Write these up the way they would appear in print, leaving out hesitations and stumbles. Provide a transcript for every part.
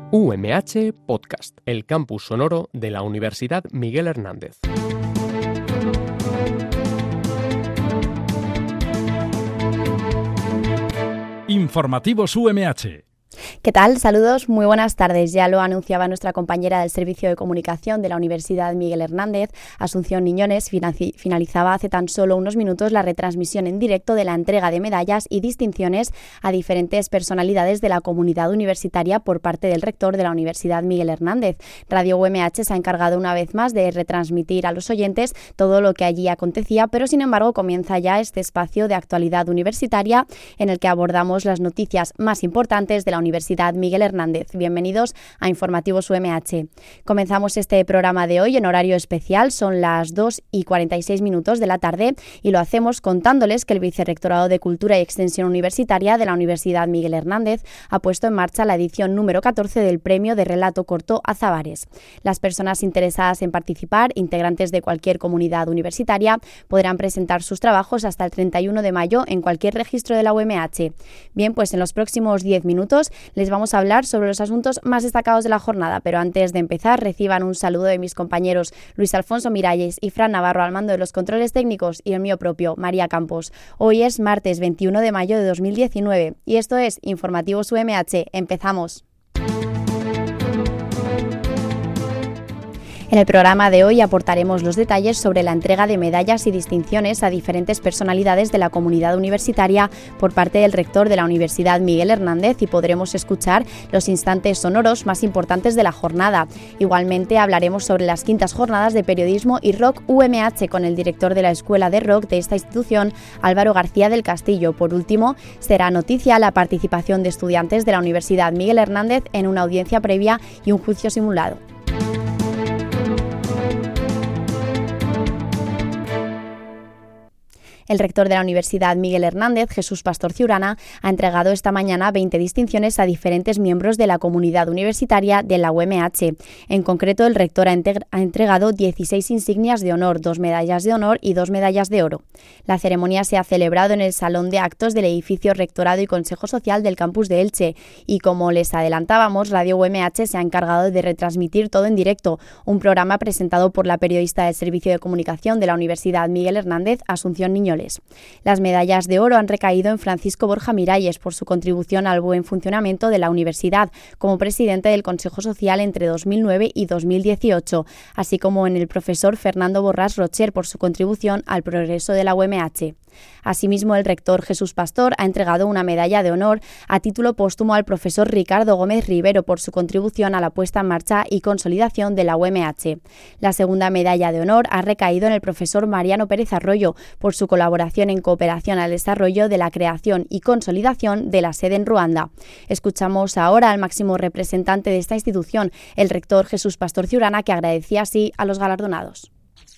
UMH Podcast, el campus sonoro de la Universidad Miguel Hernández. Informativos UMH. ¿Qué tal? Saludos, muy buenas tardes. Ya lo anunciaba nuestra compañera del Servicio de Comunicación de la Universidad Miguel Hernández, Asunción Niñones, finalizaba hace tan solo unos minutos la retransmisión en directo de la entrega de medallas y distinciones a diferentes personalidades de la comunidad universitaria por parte del rector de la Universidad Miguel Hernández. Radio UMH se ha encargado una vez más de retransmitir a los oyentes todo lo que allí acontecía, pero sin embargo comienza ya este espacio de actualidad universitaria en el que abordamos las noticias más importantes de la Universidad Miguel Hernández. Bienvenidos a Informativos UMH. Comenzamos este programa de hoy en horario especial, son las 2:46 de la tarde y lo hacemos contándoles que el Vicerrectorado de Cultura y Extensión Universitaria de la Universidad Miguel Hernández ha puesto en marcha la edición número 14 del Premio de Relato Corto Azabares. Las personas interesadas en participar, integrantes de cualquier comunidad universitaria, podrán presentar sus trabajos hasta el 31 de mayo en cualquier registro de la UMH. Bien, pues en los próximos 10 minutos les vamos a hablar sobre los asuntos más destacados de la jornada, pero antes de empezar reciban un saludo de mis compañeros Luis Alfonso Miralles y Fran Navarro al mando de los controles técnicos y el mío propio, María Campos. Hoy es martes 21 de mayo de 2019 y esto es Informativos UMH. Empezamos. En el programa de hoy aportaremos los detalles sobre la entrega de medallas y distinciones a diferentes personalidades de la comunidad universitaria por parte del rector de la Universidad Miguel Hernández y podremos escuchar los instantes sonoros más importantes de la jornada. Igualmente hablaremos sobre las quintas jornadas de periodismo y rock UMH con el director de la Escuela de Rock de esta institución, Álvaro García del Castillo. Por último, será noticia la participación de estudiantes de la Universidad Miguel Hernández en una audiencia previa y un juicio simulado. El rector de la Universidad Miguel Hernández, Jesús Pastor Ciurana, ha entregado esta mañana 20 distinciones a diferentes miembros de la comunidad universitaria de la UMH. En concreto, el rector ha entregado 16 insignias de honor, 2 medallas de honor y 2 medallas de oro. La ceremonia se ha celebrado en el Salón de Actos del edificio Rectorado y Consejo Social del campus de Elche y, como les adelantábamos, Radio UMH se ha encargado de retransmitir todo en directo, un programa presentado por la periodista del Servicio de Comunicación de la Universidad Miguel Hernández, Asunción Niñones. Las medallas de oro han recaído en Francisco Borja Miralles por su contribución al buen funcionamiento de la universidad como presidente del Consejo Social entre 2009 y 2018, así como en el profesor Fernando Borrás Rocher por su contribución al progreso de la UMH. Asimismo, el rector Jesús Pastor ha entregado una medalla de honor a título póstumo al profesor Ricardo Gómez Rivero por su contribución a la puesta en marcha y consolidación de la UMH. La segunda medalla de honor ha recaído en el profesor Mariano Pérez Arroyo por su colaboración en cooperación al desarrollo de la creación y consolidación de la sede en Ruanda. Escuchamos ahora al máximo representante de esta institución, el rector Jesús Pastor Ciurana, que agradecía así a los galardonados.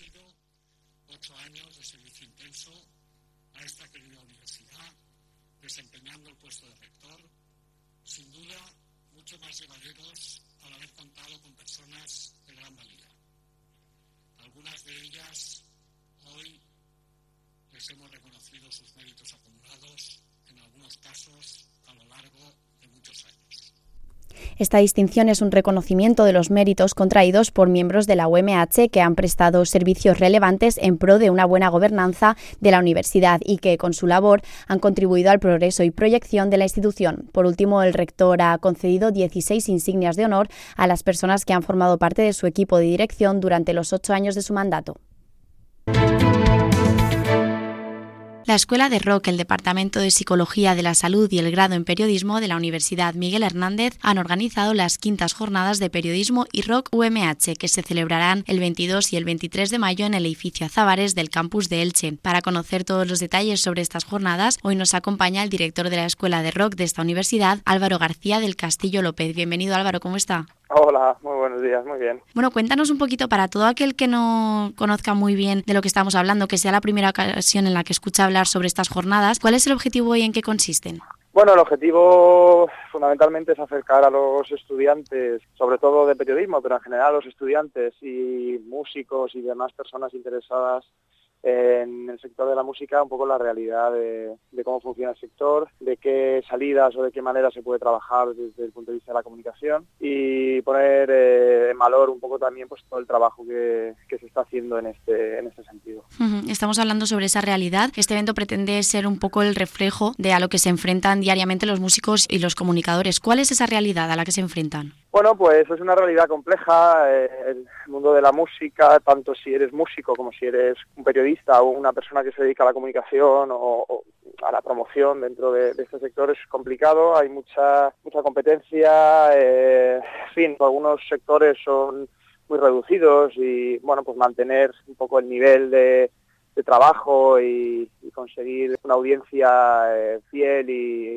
Desempeñando el puesto de rector, sin duda mucho más llevaderos al haber contado con personas de gran valía. Algunas de ellas hoy les hemos reconocido sus méritos acumulados, en algunos casos a lo largo de muchos años. Esta distinción es un reconocimiento de los méritos contraídos por miembros de la UMH que han prestado servicios relevantes en pro de una buena gobernanza de la universidad y que, con su labor, han contribuido al progreso y proyección de la institución. Por último, el rector ha concedido 16 insignias de honor a las personas que han formado parte de su equipo de dirección durante los 8 años de su mandato. La Escuela de Rock, el Departamento de Psicología de la Salud y el Grado en Periodismo de la Universidad Miguel Hernández han organizado las quintas jornadas de periodismo y rock UMH que se celebrarán el 22 y el 23 de mayo en el edificio Azabares del campus de Elche. Para conocer todos los detalles sobre estas jornadas, hoy nos acompaña el director de la Escuela de Rock de esta universidad, Álvaro García del Castillo López. Bienvenido, Álvaro, ¿cómo está? Hola, muy buenos días, muy bien. Bueno, cuéntanos un poquito para todo aquel que no conozca muy bien de lo que estamos hablando, que sea la primera ocasión en la que escucha hablar sobre estas jornadas. ¿Cuál es el objetivo y en qué consisten? Bueno, el objetivo fundamentalmente es acercar a los estudiantes, sobre todo de periodismo, pero en general a los estudiantes y músicos y demás personas interesadas en el sector de la música un poco la realidad de cómo funciona el sector, de qué salidas o de qué manera se puede trabajar desde el punto de vista de la comunicación y poner en valor un poco también pues todo el trabajo que se está haciendo en este sentido. Estamos hablando sobre esa realidad. Este evento pretende ser un poco el reflejo de a lo que se enfrentan diariamente los músicos y los comunicadores. ¿Cuál es esa realidad a la que se enfrentan? Bueno, pues es una realidad compleja, el mundo de la música, tanto si eres músico como si eres un periodista o una persona que se dedica a la comunicación o a la promoción dentro de este sector es complicado, hay mucha competencia, en fin, algunos sectores son muy reducidos y bueno, pues mantener un poco el nivel de trabajo y conseguir una audiencia fiel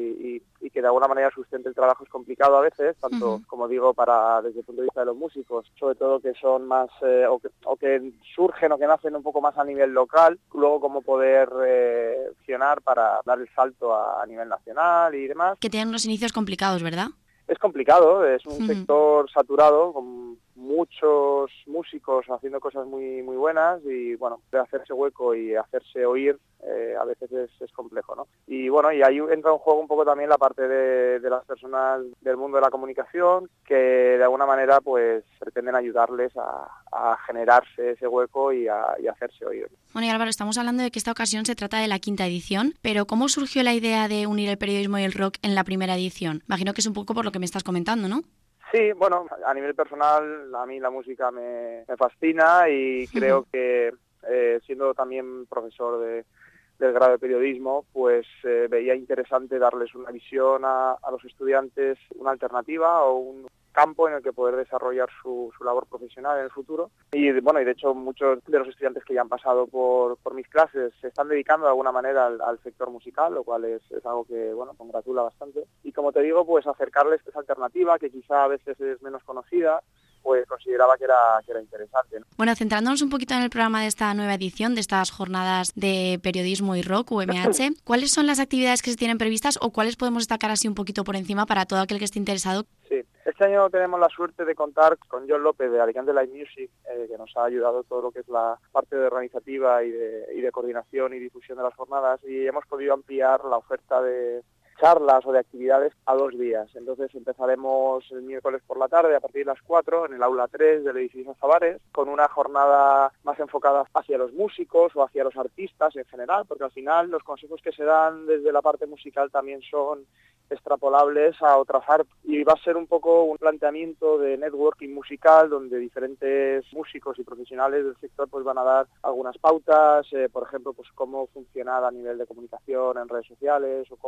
y que de alguna manera sustente el trabajo es complicado a veces, tanto como digo desde el punto de vista de los músicos, sobre todo que son más o que surgen o que nacen un poco más a nivel local, luego cómo poder accionar para dar el salto a nivel nacional y demás. Que tienen unos inicios complicados, ¿verdad? Es complicado, es un sector saturado con muchos músicos haciendo cosas muy muy buenas y bueno, de hacerse hueco y hacerse oír a veces es complejo, ¿no? Y bueno, y ahí entra en juego un poco también la parte de las personas del mundo de la comunicación que de alguna manera pues pretenden ayudarles a generarse ese hueco y a hacerse oír. Bueno, y Álvaro, estamos hablando de que esta ocasión se trata de la 5ª edición, pero ¿cómo surgió la idea de unir el periodismo y el rock en la primera edición? Imagino que es un poco por lo que me estás comentando, ¿no? Sí, bueno, a nivel personal a mí la música me fascina y creo que siendo también profesor del grado de periodismo, pues veía interesante darles una visión a los estudiantes, una alternativa o un campo en el que poder desarrollar su labor profesional en el futuro. Y bueno, y de hecho muchos de los estudiantes que ya han pasado por mis clases se están dedicando de alguna manera al sector musical, lo cual es algo que bueno, congratula bastante. Y como te digo, pues acercarles esa alternativa que quizá a veces es menos conocida, pues consideraba que era interesante, ¿no? Bueno, centrándonos un poquito en el programa de esta nueva edición, de estas jornadas de periodismo y rock, UMH, ¿cuáles son las actividades que se tienen previstas o cuáles podemos destacar así un poquito por encima para todo aquel que esté interesado? Sí, este año tenemos la suerte de contar con John López de Alicante Live Music, que nos ha ayudado todo lo que es la parte organizativa y de coordinación y difusión de las jornadas, y hemos podido ampliar la oferta de charlas o de actividades a 2 días. Entonces empezaremos el miércoles por la tarde a partir de las 4 en el aula 3 del edificio Zavares, con una jornada más enfocada hacia los músicos o hacia los artistas en general, porque al final los consejos que se dan desde la parte musical también son extrapolables a otras artes y va a ser un poco un planteamiento de networking musical donde diferentes músicos y profesionales del sector pues van a dar algunas pautas, por ejemplo, pues cómo funcionar a nivel de comunicación en redes sociales o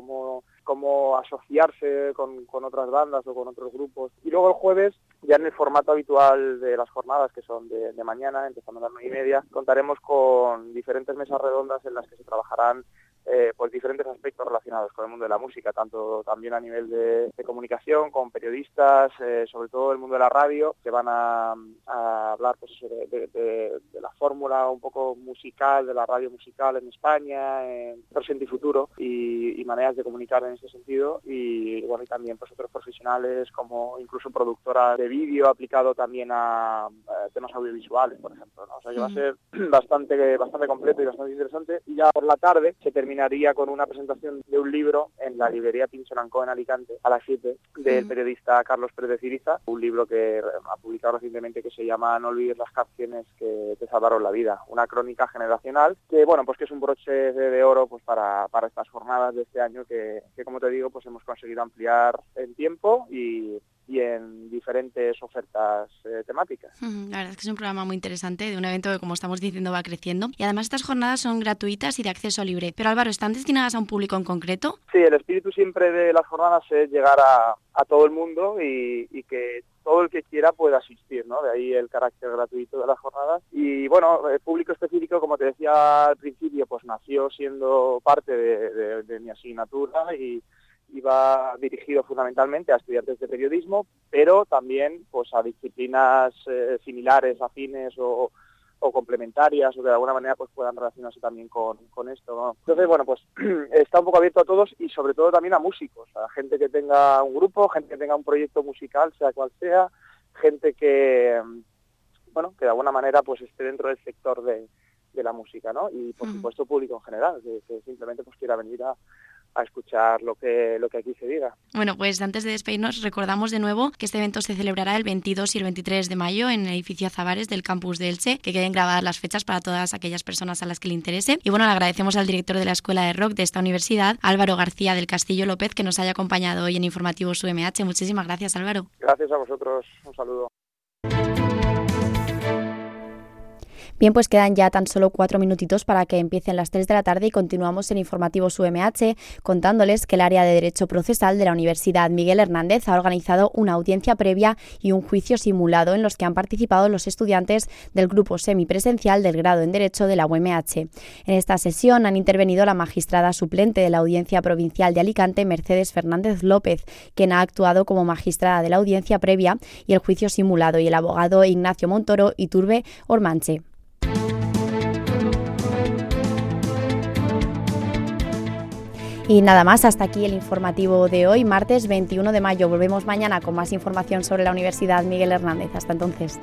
cómo asociarse con otras bandas o con otros grupos. Y luego el jueves, ya en el formato habitual de las jornadas, que son de mañana, empezando a las 9:30, contaremos con diferentes mesas redondas en las que se trabajarán pues diferentes aspectos relacionados con el mundo de la música, tanto también a nivel de comunicación, con periodistas, sobre todo el mundo de la radio, que van a hablar pues eso, de la fórmula un poco musical, de la radio musical en España, en presente y futuro, y maneras de comunicar en ese sentido, y bueno, y también pues otros profesionales como incluso productoras de vídeo aplicado también a temas audiovisuales, por ejemplo, ¿no? O sea que va a ser bastante completo y bastante interesante, y ya por la tarde se terminaría con una presentación de un libro en la librería Pinchon & Co en Alicante a las 7 del periodista Carlos Pérez de Ciriza, un libro que ha publicado recientemente que se llama No olvides las canciones que te salvaron la vida, una crónica generacional que bueno, pues que es un broche de oro pues para estas jornadas de este año que como te digo, pues hemos conseguido ampliar en tiempo y en diferentes ofertas temáticas. La verdad es que es un programa muy interesante, de un evento que, como estamos diciendo, va creciendo. Y además estas jornadas son gratuitas y de acceso libre. Pero Álvaro, ¿están destinadas a un público en concreto? Sí, el espíritu siempre de las jornadas es llegar a todo el mundo y que todo el que quiera pueda asistir, ¿no? De ahí el carácter gratuito de las jornadas. Y bueno, el público específico, como te decía al principio, pues nació siendo parte de mi asignatura y va dirigido fundamentalmente a estudiantes de periodismo, pero también pues a disciplinas similares, afines o complementarias, o que de alguna manera pues puedan relacionarse también con esto, ¿no? Entonces, bueno, pues está un poco abierto a todos y sobre todo también a músicos, a gente que tenga un grupo, gente que tenga un proyecto musical, sea cual sea, gente que, bueno, que de alguna manera pues esté dentro del sector de la música, ¿no? Y por supuesto público en general, que simplemente pues quiera venir a escuchar lo que aquí se diga. Bueno, pues antes de despedirnos, recordamos de nuevo que este evento se celebrará el 22 y el 23 de mayo en el edificio Azabares del campus de Elche, que queden grabadas las fechas para todas aquellas personas a las que le interese. Y bueno, le agradecemos al director de la Escuela de Rock de esta universidad, Álvaro García del Castillo López, que nos haya acompañado hoy en Informativos UMH. Muchísimas gracias, Álvaro. Gracias a vosotros. Un saludo. Bien, pues quedan ya tan solo 4 minutitos para que empiecen las 3 de la tarde y continuamos en Informativos UMH contándoles que el área de Derecho Procesal de la Universidad Miguel Hernández ha organizado una audiencia previa y un juicio simulado en los que han participado los estudiantes del grupo semipresencial del grado en Derecho de la UMH. En esta sesión han intervenido la magistrada suplente de la Audiencia Provincial de Alicante, Mercedes Fernández López, quien ha actuado como magistrada de la audiencia previa y el juicio simulado, y el abogado Ignacio Montoro Iturbe Ormanche. Y nada más, hasta aquí el informativo de hoy, martes 21 de mayo. Volvemos mañana con más información sobre la Universidad Miguel Hernández. Hasta entonces.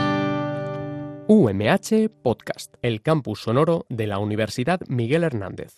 UMH Podcast, el campus sonoro de la Universidad Miguel Hernández.